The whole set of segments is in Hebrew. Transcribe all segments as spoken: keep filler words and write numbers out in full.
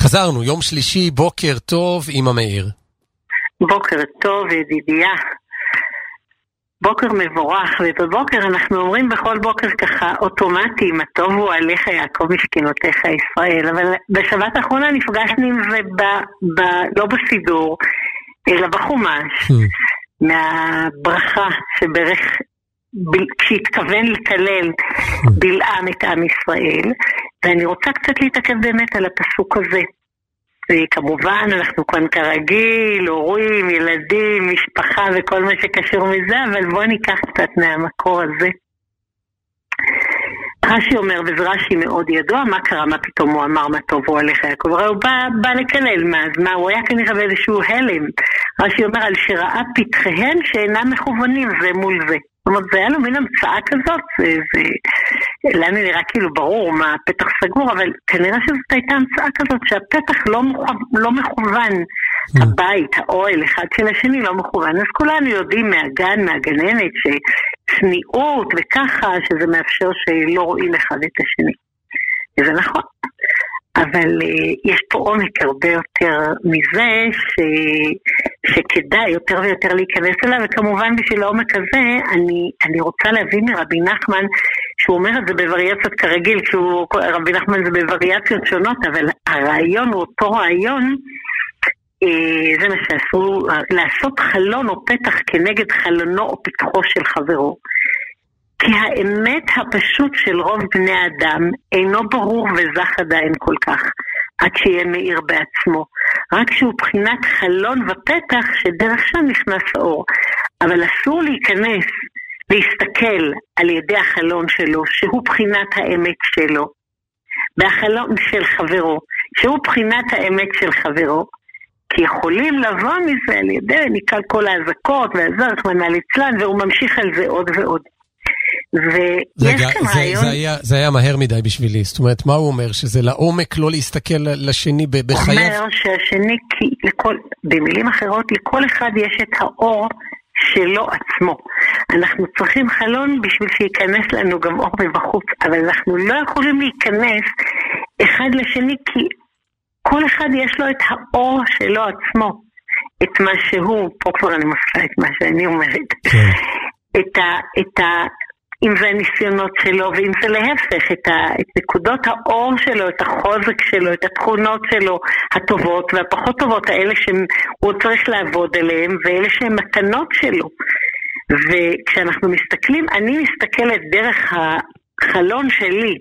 חזרנו, יום שלישי, בוקר טוב, אמא מאיר. בוקר טוב, ידידיה. בוקר מבורך, ובבוקר אנחנו אומרים בכל בוקר ככה אוטומטי, מה טוב הוא עליך יעקב משכנותיך ישראל, אבל בשבת האחרונה נפגשנו עם זה ב, ב, לא בסידור, אלא בחומש, מהברכה שברך, ב, כשהתכוון לקלל בלעם את עם ישראל, ואני רוצה קצת להתעכב באמת על הפסוק הזה. וכמובן אנחנו כאן כרגיל, הורים, ילדים, משפחה וכל מה שקשור מזה, אבל בואו ניקח קצת מהמקור הזה. רש"י אומר, וזה רש"י מאוד ידוע, מה קרה, מה פתאום הוא אמר, מה טוב הוא עליך יעקב, הרי הוא בא, בא לקלל, מה, אז מה, הוא היה כנראה באיזשהו הלם. רש"י אומר, על שראה פתחיהם שאינם מכוונים זה מול זה. זאת אומרת, זה היה לו מין המצאה כזאת, זה, זה, לנו נראה כאילו ברור מה הפתח סגור, אבל כנראה שזאת הייתה המצאה כזאת, שהפתח לא, לא מכוון, הבית, האוהל אחד של השני לא מכוון, אז כולנו יודעים מהגן, מהגננת, שצניעות וככה, שזה מאפשר שלא רואים אחד את השני. וזה נכון. אבל uh, יש פה עומק הרבה יותר מזה ש... שכדאי יותר ויותר להיכנס אליו, וכמובן בשביל העומק הזה אני, אני רוצה להביא מרבי נחמן, שהוא אומר את זה בווריאציות כרגיל, שהוא, רבי נחמן זה בווריאציות שונות, אבל הרעיון הוא אותו רעיון, uh, זה מה שעשו, לעשות חלון או פתח כנגד חלונו או פתחו של חברו. כי האמת הפשוט של רוב בני האדם אינו ברור וזך עדיין כל כך, עד שיהיה מאיר בעצמו. רק שהוא בחינת חלון ופתח שדרך שם נכנס האור. אבל אסור להיכנס, להסתכל על ידי החלון שלו, שהוא בחינת האמת שלו, בהחלון של חברו, שהוא בחינת האמת של חברו, כי יכולים לבוא מזה על ידי נקל כל ההזקות והזרח מנה לצלן, והוא ממשיך על זה עוד ועוד. ויש כאן רעיון... זה היה, זה היה מהר מדי בשבילי, זאת אומרת, מה הוא אומר? שזה לעומק לא להסתכל לשני בחייו? הוא אומר שהשני, כי לכל, במילים אחרות, לכל אחד יש את האור שלו עצמו. אנחנו צריכים חלון בשביל שיכנס לנו גם אור מבחוץ, אבל אנחנו לא יכולים להיכנס אחד לשני, כי כל אחד יש לו את האור שלו עצמו, את מה שהוא, פה כבר אני מפלה את מה שאני אומרת, כן. את ה... את ה אם זה הניסיונות שלו, ואם זה להפך, את, ה, את נקודות האור שלו, את החוזק שלו, את התכונות שלו, הטובות והפחות טובות, האלה שהוא צריך לעבוד עליהם, ואלה שהן מתנות שלו. וכשאנחנו מסתכלים, אני מסתכלת דרך החלון שלי,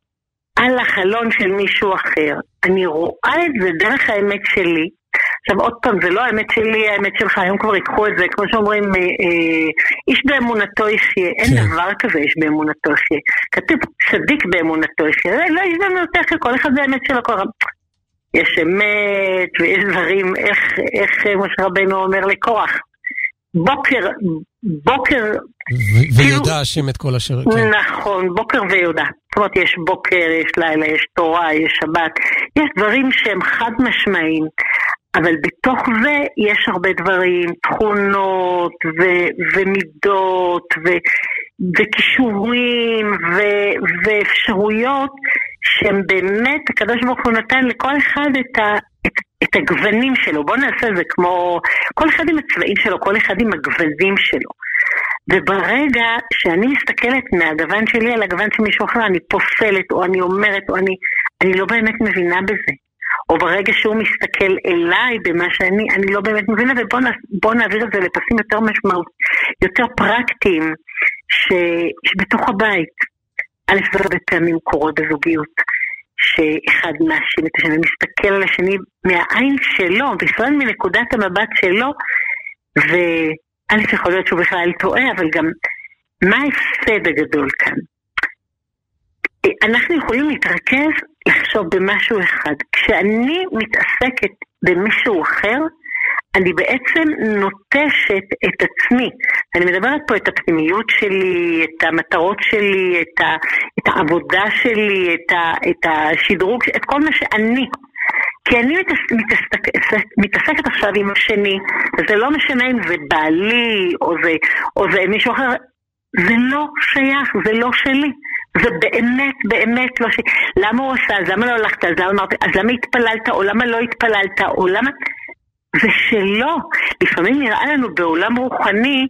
על החלון של מישהו אחר. אני רואה את זה דרך האמת שלי, עכשיו עוד פעם, זה לא האמת שלי, האמת שלך, היום כבר יקחו את זה, כמו שאומרים, אה, אה, איש באמונתו יחיה, אין כן. דבר כזה איש באמונתו יחיה, כתוב צדיק באמונתו יחיה, לא איש באמונתו יחיה, כל אחד זה האמת שלו, כל... יש אמת ויש דברים, איך, איך משה רבנו אומר לקורח, בוקר, בוקר, ו- ויודע השם את כל אשר, כן. נכון, בוקר ויודע, זאת אומרת יש בוקר, יש לילה, יש תורה, יש שבת, יש דברים שהם חד משמעיים, אבל בתוך זה יש הרבה דברים, תכונות ו- ומידות ו- וכישורים ו- ואפשרויות שהם באמת, הקדוש ברוך הוא נתן לכל אחד את, ה- את, את הגוונים שלו. בוא נעשה זה כמו, כל אחד עם הצבעים שלו, כל אחד עם הגוונים שלו. וברגע שאני מסתכלת מהגוון שלי על הגוון של מישהו אחר, אני פוסלת או אני אומרת או אני, אני לא באמת מבינה בזה. או ברגע שהוא מסתכל אליי במה שאני, אני לא באמת מבינה, ובוא נעביר את זה לפסים יותר משמעות, יותר פרקטיים, ש, שבתוך הבית, א' זה הרבה פעמים קורה בזוגיות, שאחד מאשים את השני, מסתכל על השני מהעין שלו, בכלל מנקודת המבט שלו, וא' יכול להיות שהוא בכלל טועה, אבל גם מה ההפסד הגדול כאן? אנחנו יכולים להתרכז לחשוב במשהו אחד. כשאני מתעסקת במישהו אחר, אני בעצם נוטשת את עצמי. אני מדברת פה את הפנימיות שלי, את המטרות שלי, את, ה, את העבודה שלי, את, ה, את השדרוג, את כל מה שאני. כי אני מתעסקת, מתעסקת עכשיו עם השני, זה לא משנה אם זה בעלי או זה, או זה מישהו אחר, זה לא שייך, זה לא שלי. זה באמת, באמת לא ש... למה הוא עשה? אז למה לא הלכת? אז למה אמרת? אז למה התפללת? או למה לא התפללת? או למה... זה שלא. לפעמים נראה לנו בעולם רוחני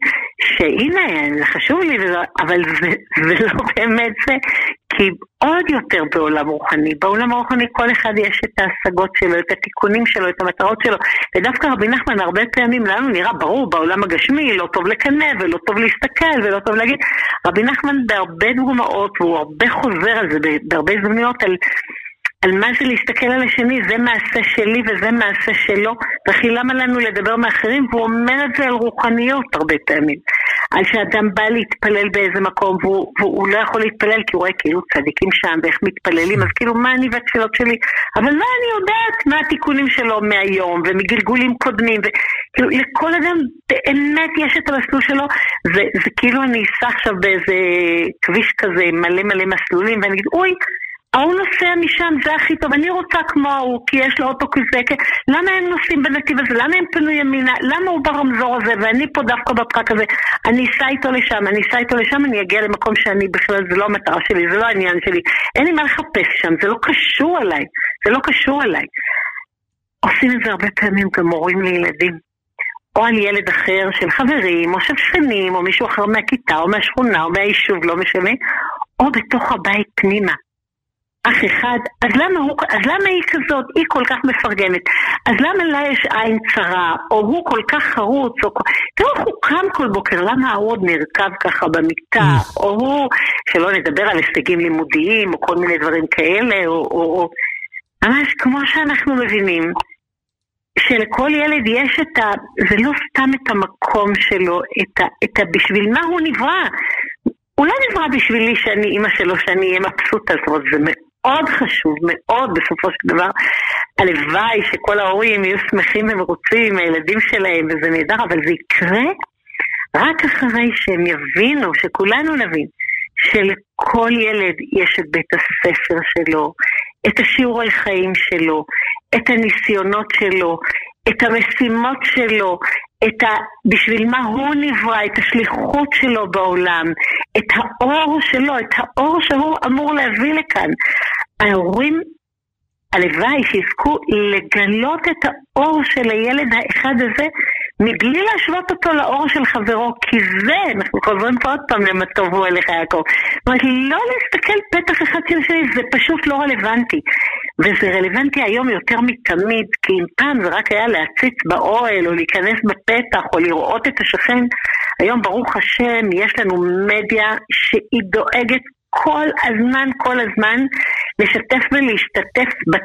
שהנה, זה חשוב לי, אבל זה, זה לא באמת זה, כי עוד יותר בעולם רוחני. בעולם הרוחני כל אחד יש את ההשגות שלו, את התיקונים שלו, את המטרות שלו. ודווקא רבי נחמן הרבה פעמים לנו נראה ברור, בעולם הגשמי לא טוב לקנא ולא טוב להסתכל ולא טוב להגיד. רבי נחמן בהרבה דוגמאות, והוא הרבה חוזר על זה, בהרבה זמניות על... על מה זה להסתכל על השני, זה מעשה שלי וזה מעשה שלו, וכי למה לנו לדבר מאחרים, והוא אומר את זה על רוחניות הרבה פעמים, על שאדם בא להתפלל באיזה מקום, והוא, והוא לא יכול להתפלל, כי הוא רואה כאילו צדיקים שם, ואיך מתפללים, אז כאילו מה אני והתפילות שלי, אבל מה אני יודעת, מה התיקונים שלו מהיום, ומגלגולים קודמים, וכאילו לכל אדם באמת יש את המסלול שלו, זה, זה כאילו אני אסע עכשיו באיזה כביש כזה, מלא מלא מסלולים, ואני אגיד, אוי, הוא נוסע משם, זה הכי טוב, אני רוצה כמו הוא, כי יש לו אוטו כזה, למה הם נוסעים בנתיב הזה, למה הם פנו ימינה, למה הוא ברמזור הזה, ואני פה דווקא בפקק הזה, אני אסע איתו לשם, אני אסע איתו לשם, אני אגיע למקום שאני בכלל, זה לא המטרה שלי, זה לא העניין שלי, אין לי מה לחפש שם, זה לא קשור עליי, זה לא קשור עליי. עושים את זה הרבה פעמים גם מורים לילדים, או על ילד אחר של חברים, או של שכנים, או מישהו אחר מהכיתה, או מהשכונה, או מהיישוב, לא משנה, או בתוך הבית פנימה. אח אחד, אז למה, הוא, אז למה היא כזאת, היא כל כך מפרגנת, אז למה לה יש עין צרה, או הוא כל כך חרוץ, או... תראו, הוא קם כל בוקר, למה הוא עוד נרכב ככה במיטה, או הוא, שלא נדבר על הישגים לימודיים, או כל מיני דברים כאלה, או, או, או... ממש כמו שאנחנו מבינים, שלכל ילד יש את ה... זה לא סתם את המקום שלו, את ה... את ה... בשביל מה הוא נברא, הוא לא נברא בשבילי שאני אימא שלו, שאני אהיה מבסוטה, זאת אומרת, זה מאוד חשוב, מאוד בסופו של דבר. הלוואי שכל ההורים יהיו שמחים ומרוצים, הילדים שלהם, וזה נהדר, אבל זה יקרה רק אחרי שהם יבינו, שכולנו נבין, שלכל ילד יש את בית הספר שלו, את השיעורי חיים שלו, את הניסיונות שלו, את המשימות שלו, את ה... בשביל מה הוא נברא, את השליחות שלו בעולם, את האור שלו, את האור שהוא אמור להביא לכאן. ההורים, הלוואי, שיזכו לגלות את האור של הילד האחד הזה, מבלי להשוות אותו לאור של חברו, כי זה, אנחנו חוזרים פה עוד פעם למה טוב הוא אליך יעקב. זאת אומרת, לא להסתכל פתח אחד של שני, זה פשוט לא רלוונטי. וזה רלוונטי היום יותר מתמיד, כי אם פעם זה רק היה להציץ באוהל, או להיכנס בפתח, או לראות את השכן, היום ברוך השם, יש לנו מדיה שהיא דואגת כל הזמן, כל הזמן, לשתף ולהשתתף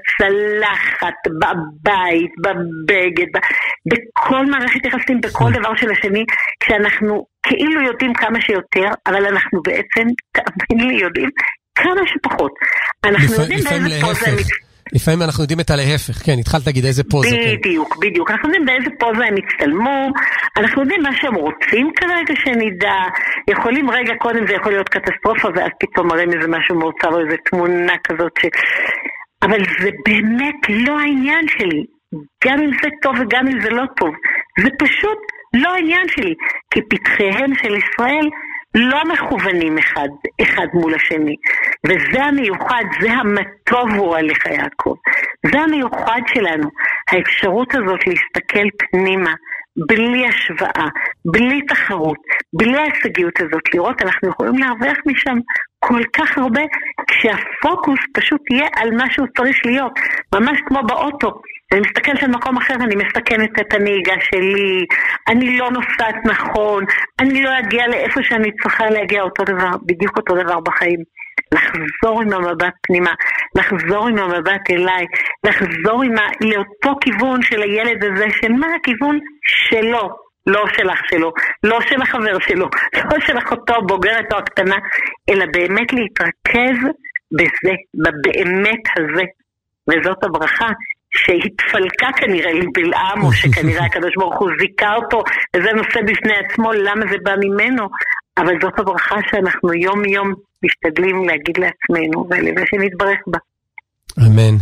בצלחת, בבית, בבגד, בכל מערכת יחסים, בכל דבר של השני, כשאנחנו כאילו יודעים כמה שיותר, אבל אנחנו בעצם, תאמין לי, יודעים כמה שפחות. אנחנו יודעים באיזה פוזה הם... לפעמים אנחנו יודעים את הלהפך, כן, התחלת להגיד איזה פוזה. בדיוק, בדיוק. אנחנו יודעים באיזה פוזה הם הצטלמו, אנחנו יודעים מה שהם רוצים כרגע שנדע, יכולים רגע קודם זה יכול להיות קטסטרופה, ואז פתאום מראים איזה משהו מאוצר או איזה תמונה כזאת ש... אבל זה באמת לא העניין שלי, גם אם זה טוב וגם אם זה לא טוב, זה פשוט לא העניין שלי, כי פתחיהם של ישראל לא מכוונים אחד, אחד מול השני. וזה המיוחד, זה המטוב הוא עליך יעקב. זה המיוחד שלנו. האפשרות הזאת להסתכל פנימה, בלי השוואה, בלי תחרות, בלי ההישגיות הזאת, לראות, אנחנו יכולים להרוויח משם כל כך הרבה, כשהפוקוס פשוט יהיה על מה שהוא צריך להיות. ממש כמו באוטו. אני מסתכל של מקום אחר, אני מסתכנת את הנהיגה שלי, אני לא נוסעת נכון, אני לא אגיע לאיפה שאני צריכה להגיע, אותו דבר, בדיוק אותו דבר בחיים. לחזור עם המבט פנימה, לחזור עם המבט אליי, לחזור עם ה... לאותו כיוון של הילד הזה, של מה הכיוון שלו, לא של אח שלו, לא של החבר שלו, לא של אחותו בוגרת או הקטנה, אלא באמת להתרכז בזה, בבאמת הזה. וזאת הברכה שהתפלקה כנראה לבלעם, או שכנראה הקדוש ברוך הוא זיקה אותו, וזה נושא בפני עצמו, למה זה בא ממנו, אבל זאת הברכה שאנחנו יום יום משתדלים להגיד לעצמנו, ולוודא שנתברך בה. אמן.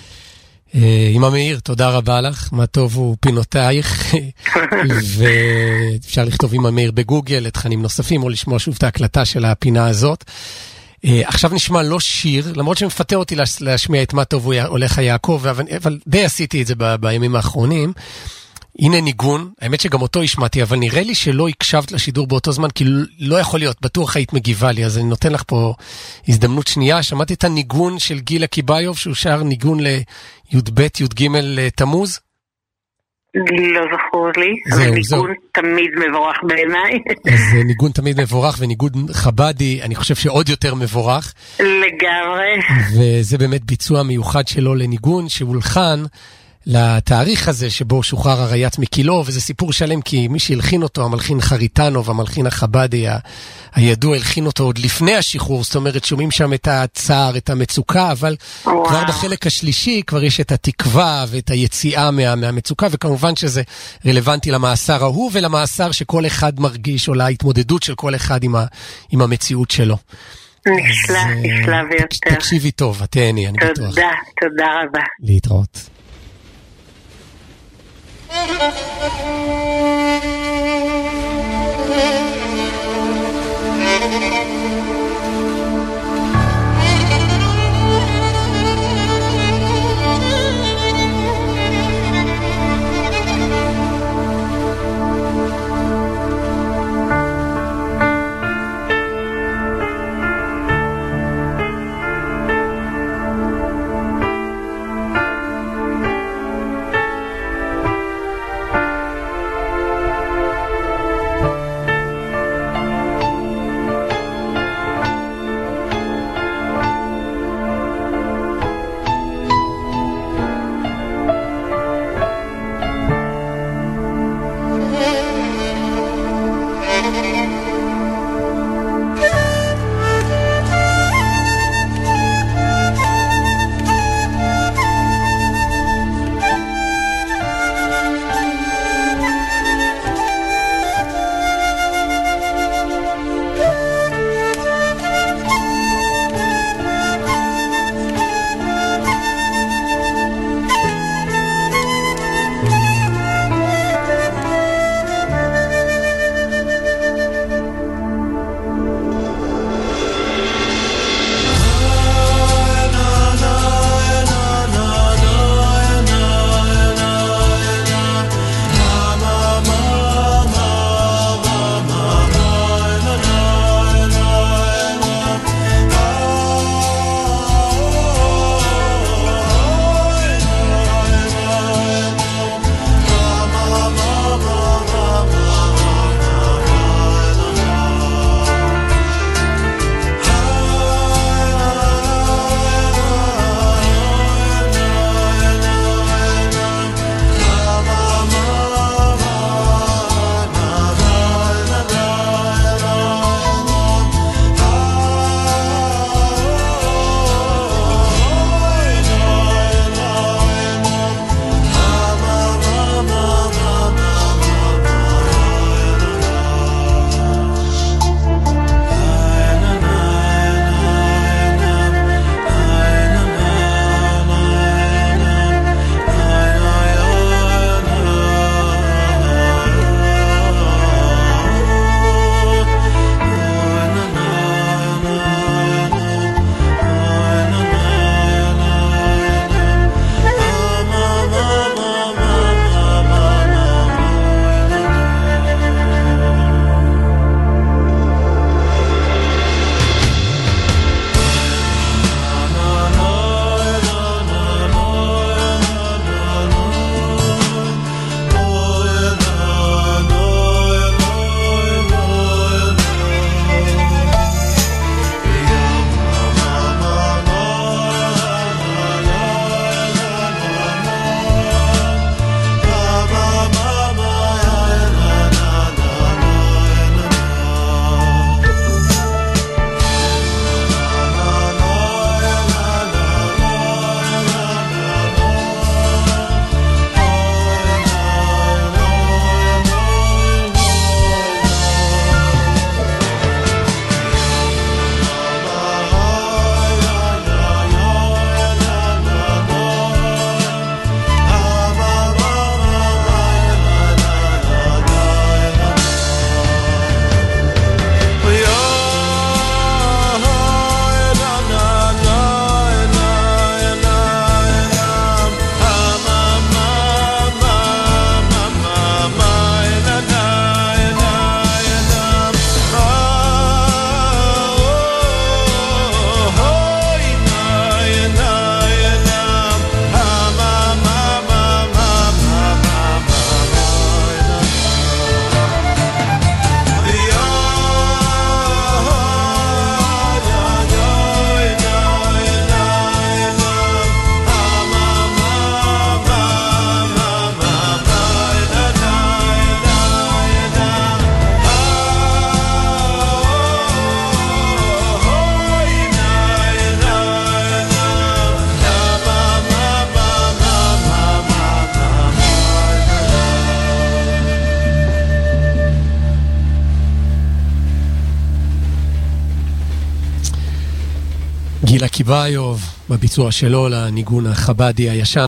אמא מאיר, תודה רבה לך, מה טוב הוא פינותייך, ואפשר לכתוב אמא מאיר בגוגל, לתכנים נוספים, או לשמוע שוב את ההקלטה של הפינה הזאת. עכשיו נשמע לא שיר, למרות שמפתה אותי להשמיע את מה טוב הולך יעקב, אבל די עשיתי את זה בימים האחרונים. הנה ניגון, האמת שגם אותו השמעתי, אבל נראה לי שלא הקשבת לשידור באותו זמן, כי לא יכול להיות, בטוח היית מגיבה לי, אז אני נותן לך פה הזדמנות שנייה. שמעתי את הניגון של גילה קיבאיוב, שהוא שר ניגון לי"ב י"ג תמוז? לא זכור לי, אבל ניגון תמיד מבורך בעיניי. אז ניגון תמיד מבורך, וניגון חבדי, אני חושב שעוד יותר מבורך. לגמרי. וזה באמת ביצוע מיוחד שלו לניגון, שהולחן לתאריך הזה שבו שוחרר הריית מקילו, וזה סיפור שלם, כי מי שהלחין אותו, המלחין חריטנוב, המלחין החבדי הידוע, הלחין אותו עוד לפני השחרור, זאת אומרת, שומעים שם את הצער, את המצוקה, אבל וואו. כבר בחלק השלישי, כבר יש את התקווה ואת היציאה מה, מהמצוקה, וכמובן שזה רלוונטי למאסר ההוא, ולמאסר שכל אחד מרגיש, או להתמודדות של כל אחד עם, ה, עם המציאות שלו. נפלא, נפלא ויותר. תקשיבי טוב, תהני, אני בטוח. תודה, תודה רבה. להתראות. גילה קיבאיוב, בביצוע שלו לניגון החבדי הישן.